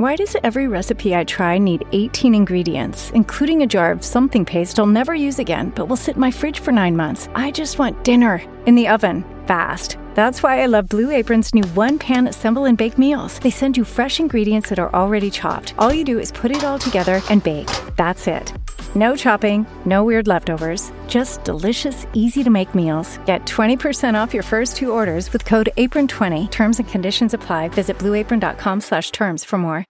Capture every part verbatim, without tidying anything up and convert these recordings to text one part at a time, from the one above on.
Why does every recipe I try need eighteen ingredients, including a jar of something paste I'll never use again, but will sit in my fridge for nine months? I just want dinner in the oven, fast. That's why I love Blue Apron's new one-pan assemble and bake meals. They send you fresh ingredients that are already chopped. All you do is put it all together and bake. That's it. No chopping, no weird leftovers, just delicious, easy-to-make meals. Get twenty percent off your first two orders with code apron twenty. Terms and conditions apply. Visit blueapron.com slash terms for more.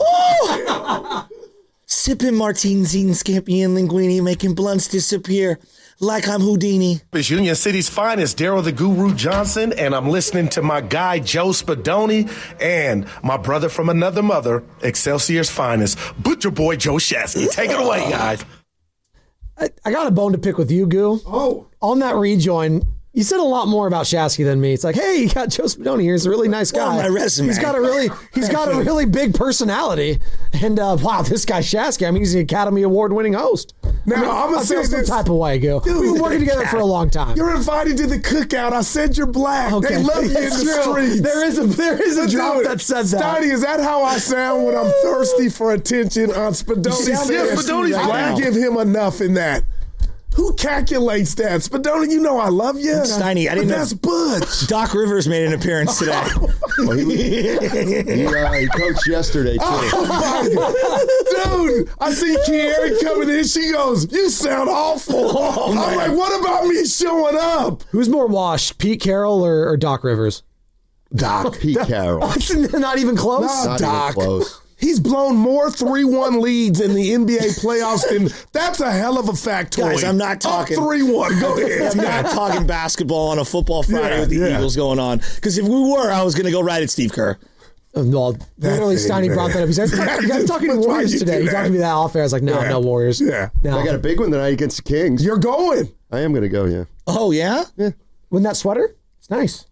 Sipping martinis, eating scampi and linguine, making blunts disappear like I'm Houdini. It's Union City's finest, Daryl the Guru Johnson, and I'm listening to my guy, Joe Spadoni, and my brother from another mother, Excelsior's finest, Butcher Boy Joe Shasky. Take it away, guys. I, I got a bone to pick with you, Goo. Oh. On that rejoin, you said a lot more about Shasky than me. It's like, hey, you got Joe Spadoni here. He's a really nice guy. On my resume. He's got a really, he's got a really big personality. And uh, wow, this guy Shasky. I mean, he's an Academy Award winning host. Now, I mean, I'm gonna I say feel some this. type of way, Goo. Dude, We've been working together for a long time. You're invited to the cookout. I said you're black. Okay. They love you in It's the true. streets. There is a there is a But drop dude, that says that. Stoney, is that how I sound when I'm thirsty for attention on Spadoni? sound Yeah, thirsty Spadoni's right black. now. I give him enough in that. Who calculates that? Spadoni, you know I love you. Steiny, I didn't but know- that's Butch. Doc Rivers made an appearance today. Well, he, he, uh, he coached yesterday, too. Oh my God. Dude, I see Kiara coming in. She goes, you sound awful. Oh, I'm man. like, what about me showing up? Who's more washed, Pete Carroll or, or Doc Rivers? Doc. Pete Carroll. Not even close. No. Not Doc. even close. He's blown more three one leads in the N B A playoffs than that's a hell of a factoid. Guys, I'm not talking three one. Go ahead. I'm not talking basketball on a football Friday Yeah, with the yeah. Eagles going on. Because if we were, I was going to go right at Steve Kerr. Uh, Well, literally, thing, Steiny man. brought that up. He said, "You guys talking to That's why Warriors you today?" do He talked that. to me that off air. I was like, "No, Yeah. no Warriors." Yeah. No. I got a big one tonight against the Kings. You're going. I am going to go, yeah. Oh, yeah? Win that sweater? It's nice.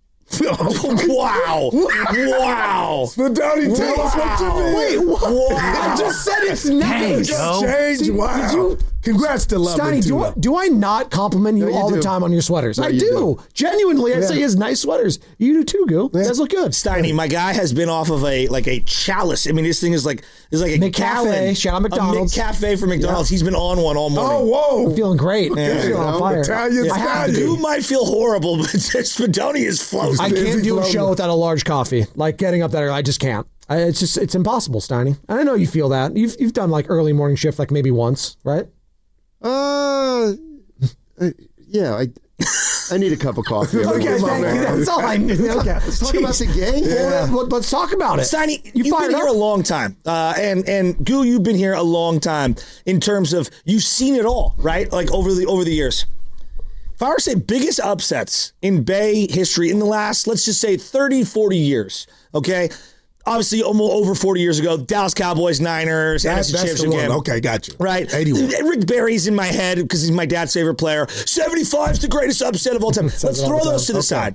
Wow. Wow. Spadoni, tell us what you mean. Wait, what? Wow. I just said it's nice. Just change. See, Wow. did you- Congrats to Love. Steiny, do I, do I not compliment you No, you all the do. time on your sweaters? No, I you do. do. Genuinely, I Yeah. say he has nice sweaters. You do too, Gil. You guys look good. Steiny, my guy has been off of a like a chalice. I mean, this thing is like is like a McCafe. cafe. Shout out McDonald's. A McCafe for McDonald's. He's been on one all morning. Oh, whoa. Feeling great. Yeah. Feeling on You know, fire. Italian I have to style. You do. might feel horrible, but Spadoni is floating. I Is can't he do a floating? show without a large coffee. Like getting up there, I just can't. I, it's just it's impossible, Steiny. And I know you feel that. You've you've done like early morning shift like maybe once, right? Uh, uh, yeah, I I need a cup of coffee. every Okay, once in a thank you. while. That's all I knew. Okay. Let's talk about the game. Well, let- let's talk about it. Steiny, You you've fired been here up? a long time, uh, and and Goo, you've been here a long time in terms of you've seen it all, right? Like over the over the years. If I were to say biggest upsets in Bay history in the last, let's just say thirty, forty years, okay? Obviously, almost over forty years ago, Dallas Cowboys, Niners, N F C That's the Championship one. game. Okay, got you. Right. eighty-one. Rick Barry's in my head because he's my dad's favorite player. seventy-five is the greatest upset of all time. Let's it all throw the those to time. the Okay. side.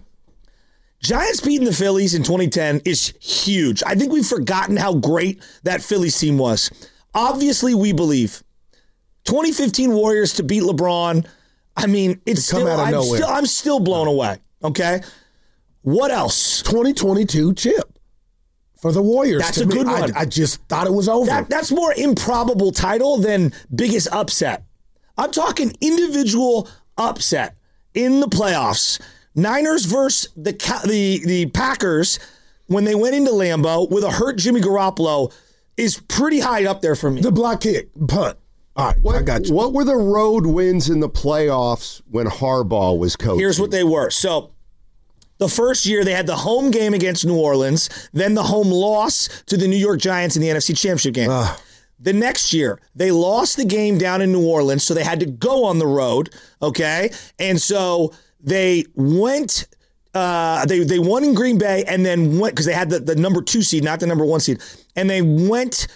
Giants beating the Phillies in twenty ten is huge. I think we've forgotten how great that Phillies team was. Obviously, we believe. twenty fifteen Warriors to beat LeBron. I mean, it's come still out of I'm, nowhere. still I'm still blown away. Okay. What else? twenty twenty-two chip for the Warriors. That's To a me, good I- one. I, just thought it was over. That, that's more improbable title than biggest upset. I'm talking individual upset in the playoffs. Niners versus the Ca- the the Packers when they went into Lambeau with a hurt Jimmy Garoppolo is pretty high up there for me. the block kick, punt. All right, What, I got you. what were the road wins in the playoffs when Harbaugh was coaching? Here's what they were. So the first year they had the home game against New Orleans, then the home loss to the New York Giants in the N F C Championship game. Ah. The next year, they lost the game down in New Orleans, so they had to go on the road, okay? And so they went, uh, they they won in Green Bay and then went, because they had the, the number two seed, not the number one seed, and they went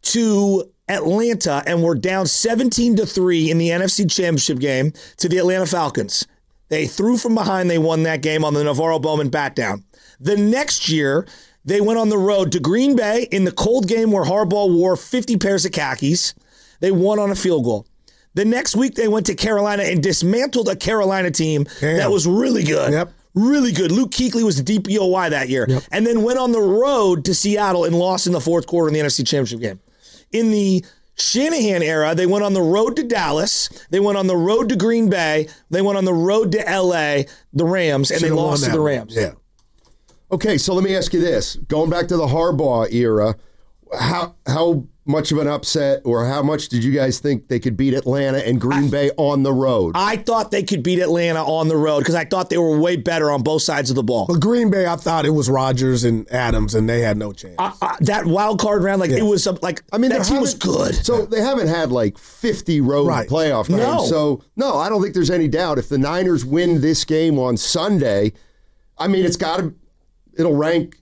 to Atlanta and were down seventeen to three in the N F C Championship game to the Atlanta Falcons. They threw from behind, they won that game on the Navarro Bowman bat down. The next year, they went on the road to Green Bay in the cold game where Harbaugh wore fifty pairs of khakis. They won on a field goal. The next week, they went to Carolina and dismantled a Carolina team Damn. that was really good. Yep. really good. Luke Kuechly was the D P O Y that year. Yep. And then went on the road to Seattle and lost in the fourth quarter in the N F C Championship game. In the Shanahan era, they went on the road to Dallas. They went on the road to Green Bay. They went on the road to L A, the Rams, and Should've they lost to the Rams. Yeah. Okay, so let me ask you this. Going back to the Harbaugh era, how how much of an upset or how much did you guys think they could beat Atlanta and Green I, Bay on the road? I thought they could beat Atlanta on the road because I thought they were way better on both sides of the ball. But Green Bay, I thought it was Rodgers and Adams, and they had no chance. Uh, uh, that wild card round, like yeah. it was like I mean, that team was good. So they haven't had like fifty road right. playoff games. No. So no, I don't think there's any doubt if the Niners win this game on Sunday, I mean, it's got to, it'll rank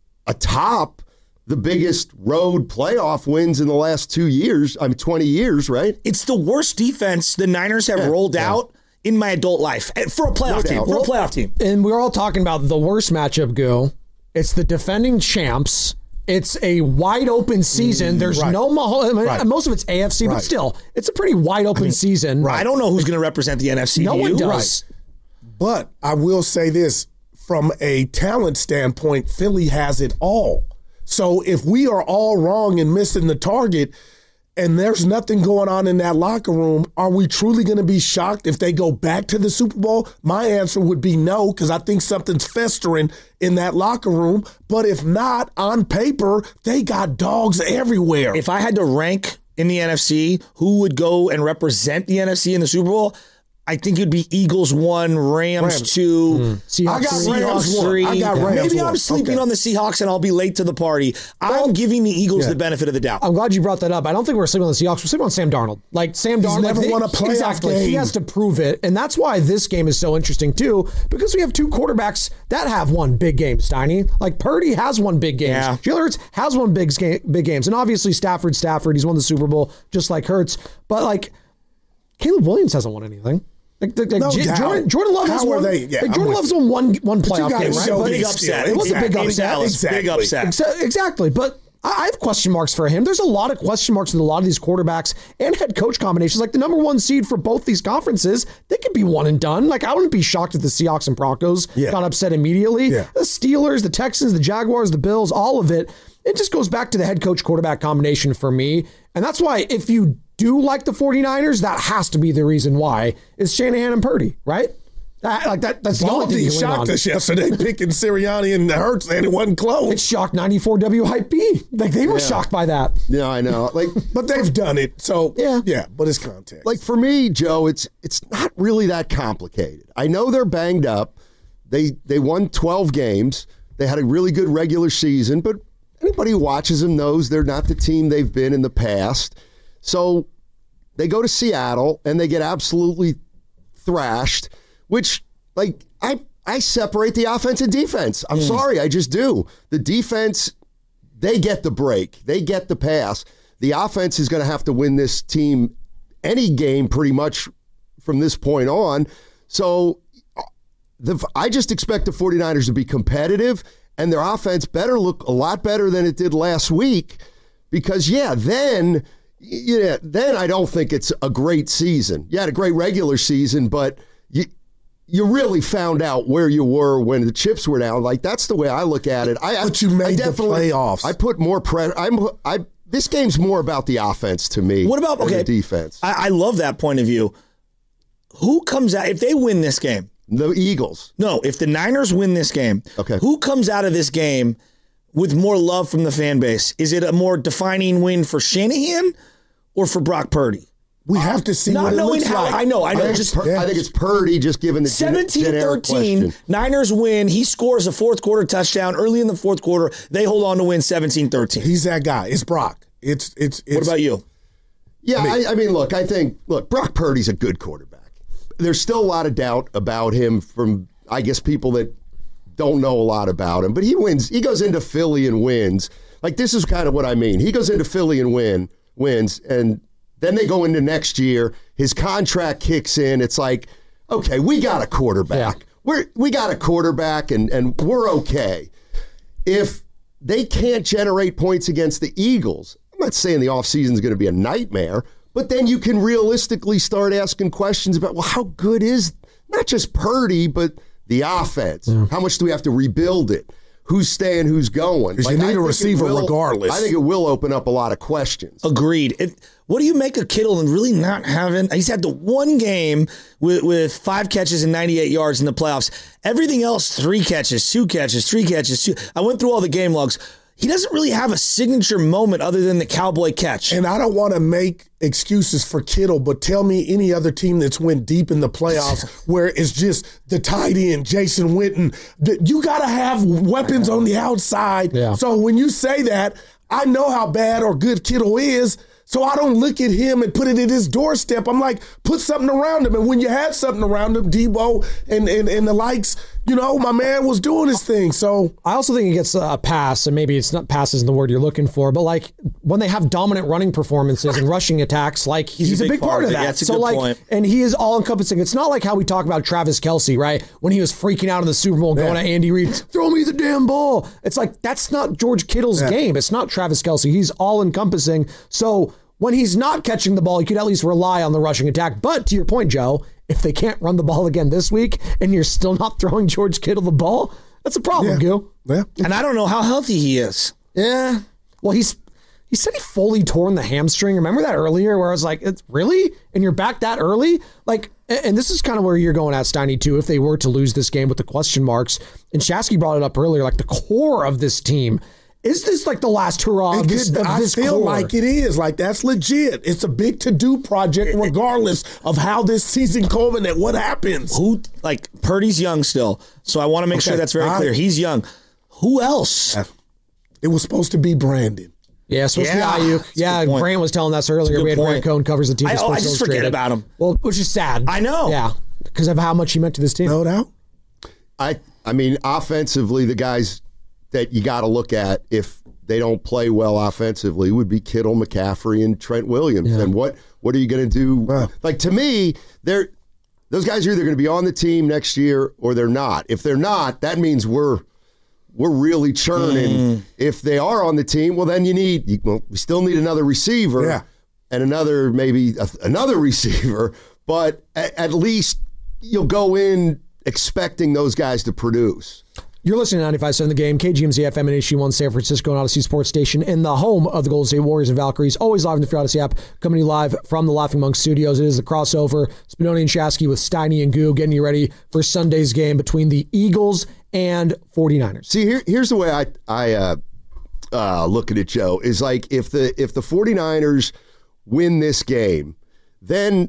atop the biggest road playoff wins in the last two years. I mean, twenty years, right? It's the worst defense the Niners have yeah, rolled yeah. out in my adult life for a playoff no team. For a playoff team. And we're all talking about the worst matchup, Goo. It's the defending champs. It's a wide open season. There's right. no Mahomes. Right. Most of it's A F C, right. but still, it's a pretty wide open I mean, season. Right. I don't know who's going to represent the N F C. No one does. Right. But I will say this: from a talent standpoint, Philly has it all. So if we are all wrong and missing the target and there's nothing going on in that locker room, are we truly going to be shocked if they go back to the Super Bowl? My answer would be no, because I think something's festering in that locker room. But if not, on paper, they got dogs everywhere. If I had to rank in the N F C who would go and represent the N F C in the Super Bowl, I think it'd be Eagles one, Rams, Rams. two, mm. Seahawks I got three. Rams three. I got Rams Maybe one. I'm sleeping okay. on the Seahawks and I'll be late to the party. I'm well, giving the Eagles yeah. the benefit of the doubt. I'm glad you brought that up. I don't think we're sleeping on the Seahawks. We're sleeping on Sam Darnold. Like Sam Darnold, He's never like, won a playoff exactly. game. He has to prove it, and that's why this game is so interesting too. Because we have two quarterbacks that have won big games. Steiny, like Purdy has won big games. Yeah. Jalen Hurts has won big big games, and obviously Stafford, Stafford, he's won the Super Bowl just like Hurts. But like Caleb Williams hasn't won anything. Like, like no J- Jordan, Jordan Love has won. They, yeah, like Jordan Love's won one one playoff game, right? But big upset. It was exactly. a big upset. Exactly. Big upset. Exactly. But I have question marks for him. There's a lot of question marks with a lot of these quarterbacks and head coach combinations. Like the number one seed for both these conferences, they could be one and done. Like I wouldn't be shocked if the Seahawks and Broncos yeah. got upset immediately. Yeah. The Steelers, the Texans, the Jaguars, the Bills, all of it. It just goes back to the head coach quarterback combination for me. And that's why if you do like the 49ers, that has to be the reason why, is Shanahan and Purdy, right? That, like that, that's the only thing you lean shocked on. us yesterday picking Sirianni and Hurts, and it wasn't close. It shocked ninety-four W Hype B. Like they were yeah. shocked by that. Yeah, I know. Like, but they've done it, so yeah, yeah. But it's context. Like for me, Joe, it's it's not really that complicated. I know they're banged up. They they won twelve games. They had a really good regular season, but anybody who watches them knows they're not the team they've been in the past. So they go to Seattle and they get absolutely thrashed, which, like, I I separate the offense and defense. I'm mm. sorry, I just do. The defense, they get the break. They get the pass. The offense is going to have to win this team any game pretty much from this point on. So the, I just expect the 49ers to be competitive, and their offense better look a lot better than it did last week because, yeah, then... Yeah, then I don't think it's a great season. You had a great regular season, but you you really found out where you were when the chips were down. Like that's the way I look at it. I, but you made I the playoffs. I put more pressure. I'm I. This game's more about the offense to me. What about okay? The defense. I, I love that point of view. Who comes out if they win this game? The Eagles. No, if the Niners win this game, okay. Who comes out of this game with more love from the fan base? Is it a more defining win for Shanahan? Or for Brock Purdy? We have to see Not what it knowing looks how, like. I know, I know. I think, just, Pur- yeah. I think it's Purdy just given the seventeen thirteen, Niners win. He scores a fourth quarter touchdown. Early in the fourth quarter, they hold on to win seventeen thirteen. He's that guy. It's Brock. It's it's. it's what about you? Yeah, I mean, I, I mean, look, I think, look, Brock Purdy's a good quarterback. There's still a lot of doubt about him from, I guess, people that don't know a lot about him. But he wins. He goes into Philly and wins. Like, this is kind of what I mean. He goes into Philly and win. wins, and then they go into next year. His contract kicks in. It's like, okay, we got a quarterback. Yeah. We're we got a quarterback, and and we're okay. If they can't generate points against the Eagles, I'm not saying the offseason is going to be a nightmare, but then you can realistically start asking questions about, well, how good is not just Purdy, but the offense. Yeah. How much do we have to rebuild it? Who's staying, who's going? Because like, you need a receiver will, regardless. I think it will open up a lot of questions. Agreed. It, what do you make of Kittle and really not having – he's had the one game with, with five catches and ninety-eight yards in the playoffs. Everything else, three catches, two catches, three catches. Two. I went through all the game logs. He doesn't really have a signature moment other than the cowboy catch. And I don't want to make excuses for Kittle, but tell me any other team that's went deep in the playoffs where it's just the tight end, Jason Witten. You got to have weapons on the outside. Yeah. So when you say that, I know how bad or good Kittle is. So I don't look at him and put it at his doorstep. I'm like, put something around him. And when you had something around him, Debo and, and, and the likes, you know, my man was doing his thing. So I also think he gets a pass, and maybe it's not pass isn't the word you're looking for, but like when they have dominant running performances and rushing attacks, like he's, he's a, big, big part, part of that. That's a so good like, point. And he is all encompassing. It's not like how we talk about Travis Kelce, right? When he was freaking out in the Super Bowl, going yeah. to Andy Reid, throw me the damn ball. It's like that's not George Kittle's yeah. game. It's not Travis Kelce. He's all encompassing. So when he's not catching the ball, you could at least rely on the rushing attack. But to your point, Joe, if they can't run the ball again this week and you're still not throwing George Kittle the ball, that's a problem, yeah. Gil. Yeah. And I don't know how healthy he is. Yeah. Well, he's he said he fully torn the hamstring. Remember that earlier where I was like, it's really? And you're back that early? Like, and this is kind of where you're going at, Steiny, too, if they were to lose this game with the question marks. And Shasky brought it up earlier, like the core of this team. Is this like the last hurrah of this, of I this feel core? like it is. Like, that's legit. It's a big to-do project regardless of how this season culminates. What happens? Who, like, Purdy's young still, so I want to make okay. sure that's very clear. He's young. Who else? It was supposed to be Brandon. Yeah, supposed yeah, to be Ayuk. Yeah, Grant was telling us earlier. We had Grant Cohn covers the team. I, oh, I just forget about him. Well, which is sad. I know. Yeah, because of how much he meant to this team. No doubt. I, I mean, offensively, the guys that you got to look at if they don't play well offensively would be Kittle, McCaffrey, and Trent Williams. Yeah. And what what are you going to do? Wow. Like, to me, they're those guys are either going to be on the team next year or they're not. If they're not, that means we're we're really churning. Mm. If they are on the team, well, then you need you, well, we still need another receiver yeah. and another maybe a, another receiver. But at, at least you'll go in expecting those guys to produce. You're listening to ninety-five point seven The Game, K G M Z F M and H D one San Francisco and Odyssey Sports Station, in the home of the Golden State Warriors and Valkyries. Always live in the Free Odyssey app, coming to you live from the Laughing Monk Studios. It is the crossover. Spinoni and Shasky with Steiny and Goo, getting you ready for Sunday's game between the Eagles and 49ers. See, here, here's the way I I uh, uh, look at it, Joe, is like if the if the 49ers win this game, then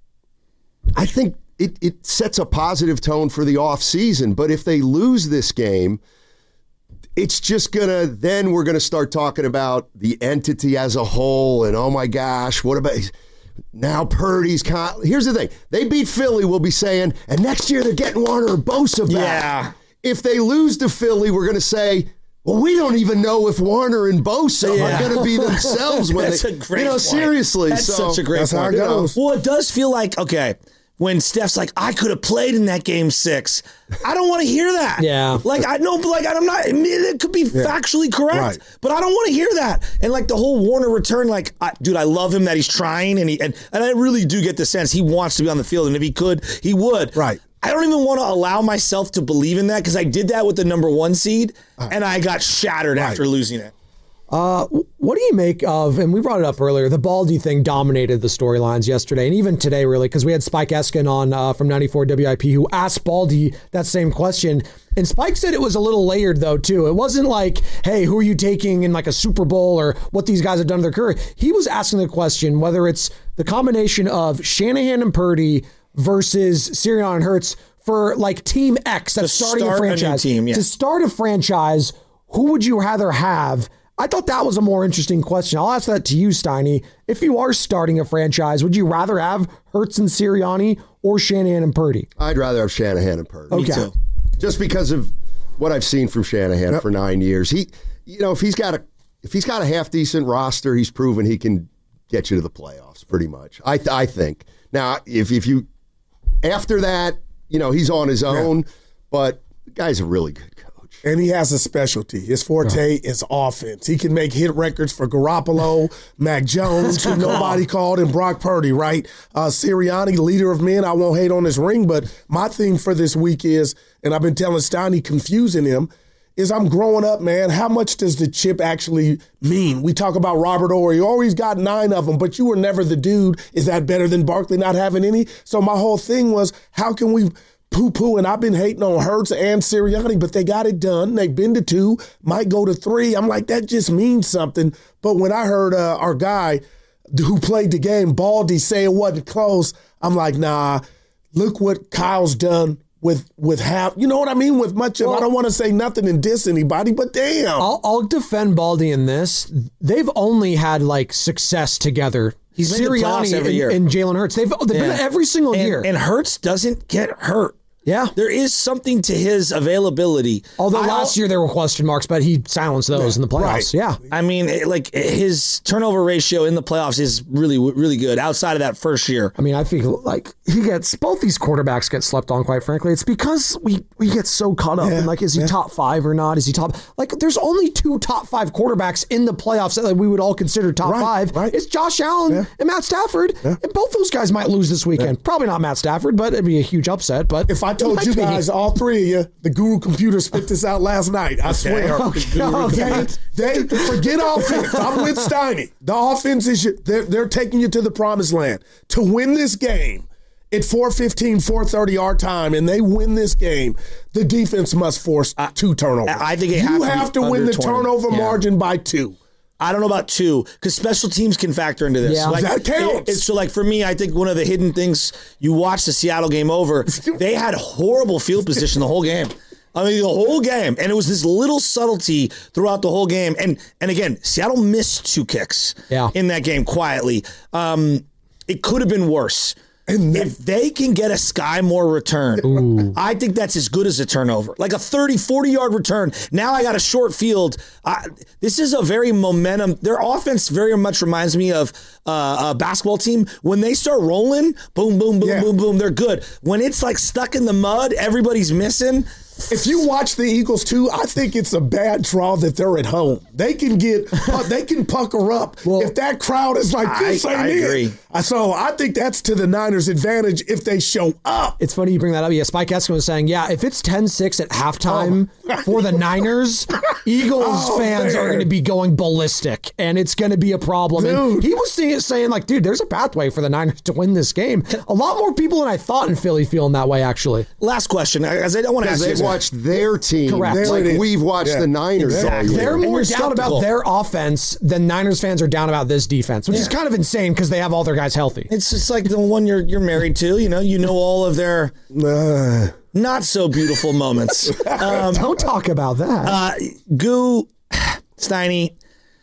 I think It, it sets a positive tone for the offseason. But if they lose this game, it's just going to, then we're going to start talking about the entity as a whole. And, oh, my gosh, what about now Purdy's con- Here's the thing. They beat Philly, we'll be saying, and next year they're getting Warner or Bosa back. Yeah. If they lose to Philly, we're going to say, well, we don't even know if Warner and Bosa yeah. are going to be themselves when that's they, a great you know, point. seriously. That's so, such a great that's point. how it goes. Well, it does feel like, okay, when Steph's like, I could have played in that game six. I don't want to hear that. Yeah. Like, I know, like, I'm not, it could be yeah. factually correct, right. but I don't want to hear that. And, like, the whole Warner return, like, I, dude, I love him that he's trying, and he and, and I really do get the sense he wants to be on the field, and if he could, he would. Right. I don't even want to allow myself to believe in that because I did that with the number one seed, uh, and I got shattered right. after losing it. Uh, what do you make of, and we brought it up earlier, the Baldy thing dominated the storylines yesterday and even today, really, because we had Spike Eskin on uh, from ninety-four W I P who asked Baldy that same question. And Spike said it was a little layered, though, too. It wasn't like, hey, who are you taking in like a Super Bowl or what these guys have done to their career. He was asking the question whether it's the combination of Shanahan and Purdy versus Sirianni and Hurts for like Team X that's to starting start a franchise. A new team, yeah. To start a franchise, who would you rather have? I thought that was a more interesting question. I'll ask that to you, Steiny. If you are starting a franchise, would you rather have Hurts and Sirianni or Shanahan and Purdy? I'd rather have Shanahan and Purdy. Okay. Me too. Just because of what I've seen from Shanahan yep. for nine years. He, you know, if he's got a if he's got a half decent roster, he's proven he can get you to the playoffs. Pretty much, I th- I think. Now, if if you after that, you know, he's on his own, yeah. but the guy's a really good coach. And he has a specialty. His forte oh. is offense. He can make hit records for Garoppolo, Mac Jones, who nobody called, and Brock Purdy, right? Uh, Sirianni, leader of men. I won't hate on his ring, but my theme for this week is, and I've been telling Steiny, confusing him, is I'm growing up, man. How much does the chip actually mean? We talk about Robert Horry. You always got nine of them, but you were never the dude. Is that better than Barkley not having any? So my whole thing was, how can we poo-poo, and I've been hating on Hurts and Sirianni, but they got it done. They've been to two, might go to three. I'm like, that just means something. But when I heard uh, our guy who played the game, Baldy, say it wasn't close, I'm like, nah, look what Kyle's done with with half. You know what I mean? With much of, well, I don't want to say nothing and diss anybody, but damn. I'll, I'll defend Baldy in this. They've only had, like, success together. He's Sirianni every and, year. and Jalen Hurts. They've, they've yeah. been every single and, year. And Hurts doesn't get hurt. Yeah. There is something to his availability. Although I, last year there were question marks, but he silenced those yeah, in the playoffs. Right. Yeah. I mean, it, like his turnover ratio in the playoffs is really, really good outside of that first year. I mean, I think like he gets, both these quarterbacks get slept on, quite frankly. It's because we, we get so caught up yeah, in like, is he yeah. top five or not? Is he top? Like, there's only two top five quarterbacks in the playoffs that like, we would all consider top right, five. Right. It's Josh Allen yeah. and Matt Stafford. Yeah. And both those guys might lose this weekend. Yeah. Probably not Matt Stafford, but it'd be a huge upset. But if I told you guys, be. all three of you, the Guru computer spit this out last night. I swear. Okay. Okay. They, they forget offense. I'm with Steiny. The offense is they're, they're taking you to the promised land. To win this game at four fifteen, four thirty our time, and they win this game, the defense must force uh, two turnovers. I think it you has have to, to win the twenty. turnover yeah. margin by two. I don't know about two, because special teams can factor into this. Yeah. Like, that counts. It, so, like, for me, I think one of the hidden things, you watch the Seattle game over, they had horrible field position the whole game. I mean, the whole game. And it was this little subtlety throughout the whole game. And, and again, Seattle missed two kicks yeah. in that game quietly. Um, it could have been worse. And if they can get a Sky Moore return, Ooh. I think that's as good as a turnover. Like a thirty, forty-yard return. Now I got a short field. I, this is a very momentum. Their offense very much reminds me of uh, a basketball team. When they start rolling, boom, boom, boom, yeah. boom, boom, they're good. When it's like stuck in the mud, everybody's missing. If you watch the Eagles too, I think it's a bad draw that they're at home. They can get, they can pucker up well, if that crowd is like this. I, I agree. So I think that's to the Niners' advantage if they show up. It's funny you bring that up. Yeah, Spike Eskin was saying, yeah, if it's ten six at halftime oh. for the Niners, Eagles oh, fans man. are going to be going ballistic, and it's going to be a problem. Dude. And he was saying, saying like, dude, there's a pathway for the Niners to win this game. A lot more people than I thought in Philly feeling that way, actually. Last question, as I don't want to ask you. Watched their team Correct. like we've watched yeah. the Niners exactly. all year. They're more down about their offense than Niners fans are down about this defense, which yeah. is kind of insane because they have all their guys healthy. It's just like the one you're you're married to. You know, you know all of their uh, not so beautiful moments. Um, Don't talk about that. Uh, Goo, Steiny.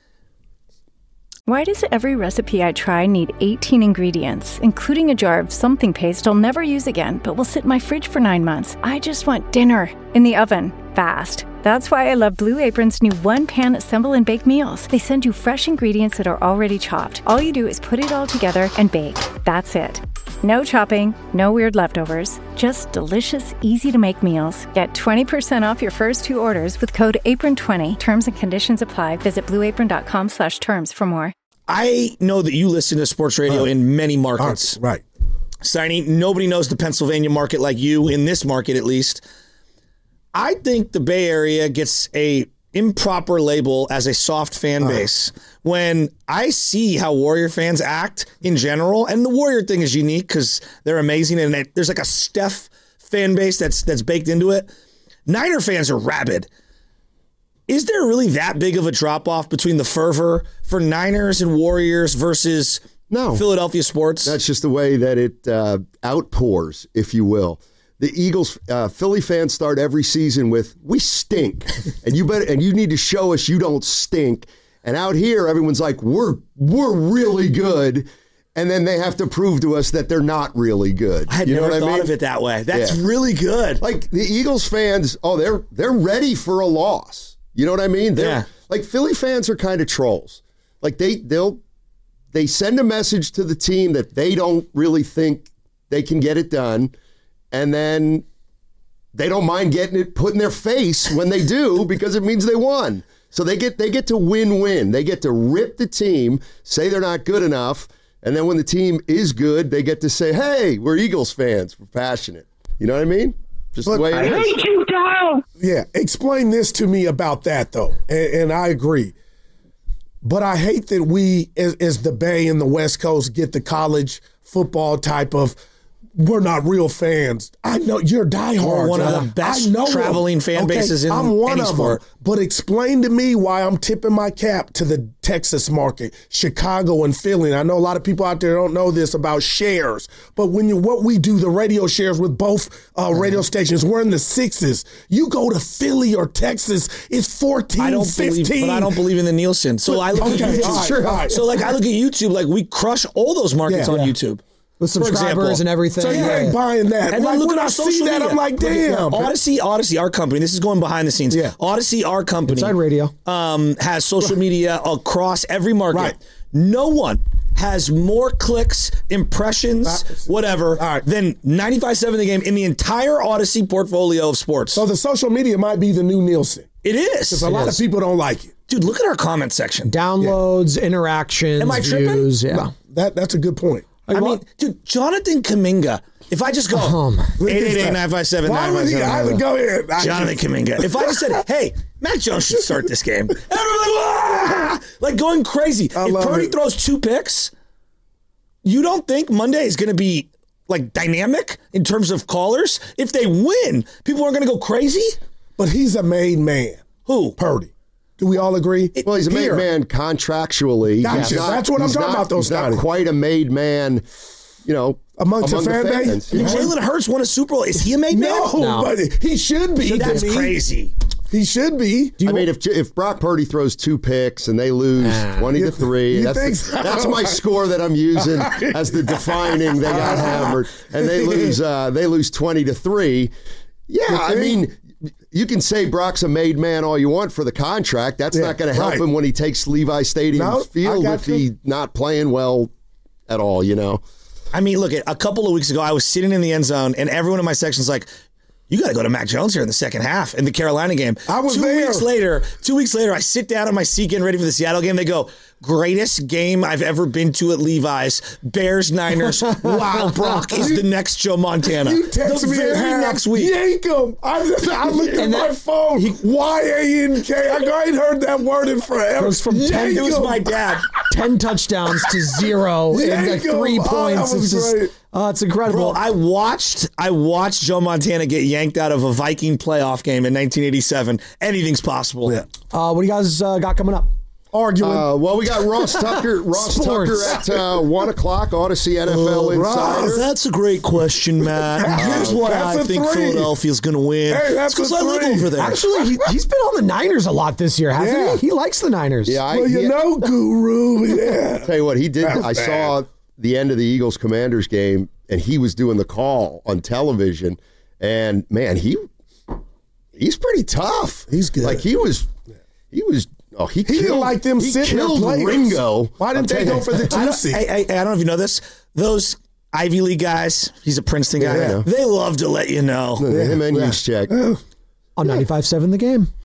Why does every recipe I try need eighteen ingredients, including a jar of something paste I'll never use again, but will sit in my fridge for nine months? I just want dinner in the oven, fast. That's why I love Blue Apron's new one-pan assemble and bake meals. They send you fresh ingredients that are already chopped. All you do is put it all together and bake. That's it. No chopping, no weird leftovers, just delicious, easy-to-make meals. Get twenty percent off your first two orders with code apron twenty. Terms and conditions apply. Visit blueapron.com slash terms for more. I know that you listen to sports radio uh, in many markets. Uh, right. Steiny, nobody knows the Pennsylvania market like you, in this market at least. I think the Bay Area gets a improper label as a soft fan base. Uh, when I see how Warrior fans act in general, and the Warrior thing is unique because they're amazing, and it, there's like a Steph fan base that's that's baked into it. Niner fans are rabid. Is there really that big of a drop-off between the fervor for Niners and Warriors versus no. Philadelphia sports? That's just the way that it uh, outpours, if you will. The Eagles, uh, Philly fans start every season with, we stink. and you better, and you need to show us you don't stink. And out here, everyone's like, we're we're really good. And then they have to prove to us that they're not really good. I had you know never what thought I mean? of it that way. That's yeah. really good. Like the Eagles fans, oh, they're they're ready for a loss. You know what I mean? They're, yeah. Like Philly fans are kind of trolls. Like they they'll they send a message to the team that they don't really think they can get it done, and then they don't mind getting it put in their face when they do because it means they won. So they get they get to win-win. They get to rip the team, say they're not good enough, and then when the team is good, they get to say, hey, we're Eagles fans. We're passionate. You know what I mean? Just but the way it I is. hate you, Kyle. Yeah, explain this to me about that, though, and, and I agree. But I hate that we, as, as the Bay and the West Coast, get the college football type of, we're not real fans. I know you're diehard. We're one of the best I know traveling them. fan Okay, bases in I'm one any of sport. them. But explain to me why I'm tipping my cap to the Texas market, Chicago and Philly. And I know a lot of people out there don't know this about shares. But when you what we do, the radio shares with both uh, radio stations, we're in the sixes. You go to Philly or Texas, it's fourteen, I don't fifteen. believe, but I don't believe in the Nielsen. So But- I look okay, at YouTube. all right, all right. So like I look at YouTube, like we crush all those markets Yeah. on Yeah. YouTube. With For subscribers example. and everything. So you yeah. ain't buying that. And like, then look when at I our see social that, media. I'm like, damn. Odyssey, Odyssey, our company. This is going behind the scenes. Yeah. Odyssey, our company. Inside radio. Um, has social media across every market. Right. No one has more clicks, impressions, Uh, whatever, all right. than ninety-five point seven The Game in the entire Odyssey portfolio of sports. So the social media might be the new Nielsen. it is. Because a lot of people don't like it. Dude, look at our comment section. Downloads, interactions, Am I tripping? views. Yeah. No, that, that's a good point. I mean, dude, Jonathan Kuminga. If I just go Um, eight eight eight, nine five seven, Why nine would five he? seven, I would go ahead. I- Jonathan Kuminga. If I just said, hey, Mac Jones should start this game. Everybody, "Ah!" like going crazy. I If love Purdy it. throws two picks, you don't think Monday is going to be like dynamic in terms of callers? If they win, people aren't going to go crazy? But he's a made man. Who? Purdy. Do we all agree? Well, he's a made Here. man contractually. Gotcha. He's not- That's what I'm he's talking not- about, though, He's not Scotty. quite a made man, you know, Amongst among the fan base? fans. I mean, Yeah. Jalen Hurts won a Super Bowl. Is he a made No, man? No. but he should be. That's to me. crazy. He should be. I mean, if if Brock Purdy throws two picks and they lose twenty to three, you that's think the- so? that's my score that I'm using as the defining. They got hammered, and they lose uh, they lose twenty to three. Yeah, I mean, you can say Brock's a made man all you want for the contract. That's Yeah, not going to help right. him when he takes Levi Stadium's No, I field got if you. he's not playing well at all. You know. I mean, look, a couple of weeks ago, I was sitting in the end zone, and everyone in my section's like, you got to go to Mac Jones here in the second half in the Carolina game. I was two there. weeks later. Two weeks later, I sit down on my seat getting ready for the Seattle game. They go, greatest game I've ever been to at Levi's. Bears Niners. Wow, Brock is the next Joe Montana. You text the me very at half, next week. Yank him. I, I looked at And my that- phone. Y A N K. I go, I ain't heard that word in forever. It was from ten- Yank It was him. my dad. ten touchdowns to zero and Yank like him. three Oh, that points. was It's just, great. uh, it's incredible. Bro, I watched I watched Joe Montana get yanked out of a Viking playoff game in nineteen eighty-seven. Anything's possible. Yeah. uh, what do you guys uh, got coming up? Arguing. Uh, well, we got Ross Tucker. Ross Sports. Tucker at uh, one o'clock. Odyssey N F L Insider. Oh, that's a great question, Matt. Here's why That's I a think three. Philadelphia's going to win. Hey, that's because a I live three. over there. Actually, he, he's been on the Niners a lot this year, hasn't Yeah. he? He likes the Niners. Yeah, I, well, you he- know, Guru. Yeah. Tell you what, he did. That was I bad. saw the end of the Eagles Commanders game, and he was doing the call on television. And man, he he's pretty tough. He's good. Like he was, he was. Oh, he, He killed, didn't like them he sitting there killed playing. Ringo. Why didn't I'll they tell go you. for the I two don't, seed? I, I, I don't know if you know this. Those Ivy League guys, he's a Princeton guy. Yeah, I know. They love to let you know. Him and Juszczyk. On ninety-five point seven The Game.